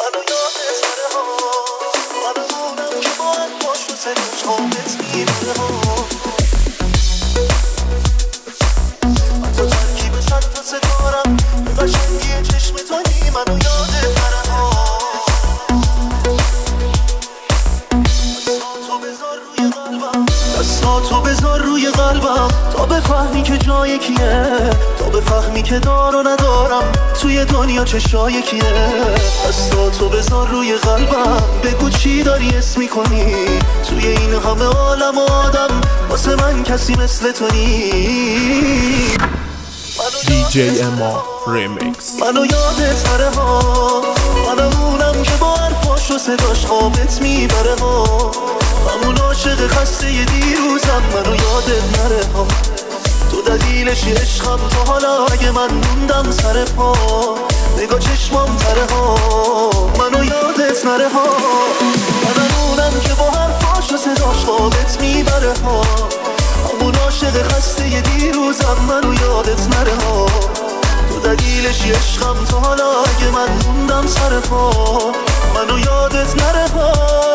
منو یادت نره ها، منو اونم که با حرفاش و صداش خوابت میبره ها. من تو ترکیب صد تا ستارم، به قشنگی چشم تو نی منو یادت نره ها. دستاتو بذار روی قلبم تا بفهمی که جای کیه، تا بفهمی که دار و ندارم توی دنیا چشای کیه. دستاتو بذار روی قلبم بگو چی داری اسم میکنی، توی این همه عالم و آدم واسه من کسی مثل تو نی. DJ اما ریمیکس. منو یادت نره ها، منو اونم که با حرفاش و صداش خوابت میبره ها. همون عاشق خسته ی دیروزم منو یادت نره ها. تو دلیلش عشقم تا حالا اگه من موندم سر پا، نگاه چشمام تره ها. منو یادت نره ها، منو اونم که با حرفاش و صداش خوابت میبره ها. همون عاشق خسته ی دیروزم منو یادت نره ها. تو دلیلش عشقم تا حالا اگه من موندم سر پا، منو یادت نره ها.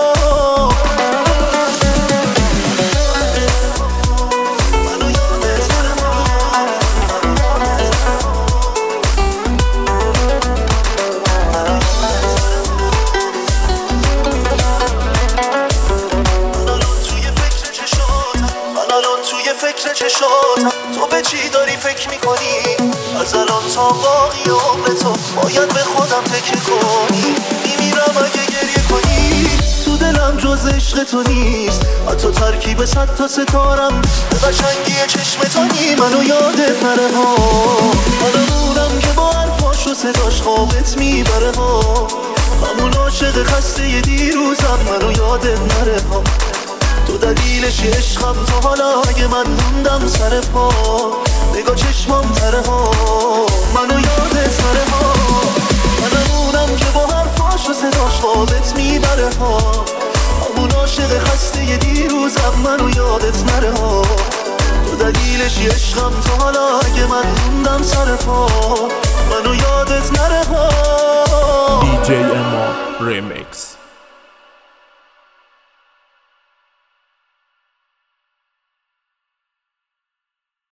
فکر چشاتم تو به چی داری فکر میکنی؟ از الان تا باقی عمر تو باید به خودم تکیه کنی. میمیرم اگه گریه کنی، تو دلم جز عشق تو نیست. حتی ترکیب صد تا ستارم به قشنگی چشم تو نی منو یادت نره ها. منو اونم که با حرفاش و صداش خوابت میبره ها. همون عاشق خسته ی دیروزم منو یادت نره ها. تو دلیلش عشقم تا حالا اگه من موندم سر پا، نگاه چشمام تره ها. منو یادت نره ها، منو اونم که با حرفاش و صداش خوابت میبره ها. همون عاشق خسته ی دیروزم منو یادت نره ها. تو دلیلش عشقم تا حالا اگه من موندم سر پا، منو یادت نره ها. DJ اما ریمیکس.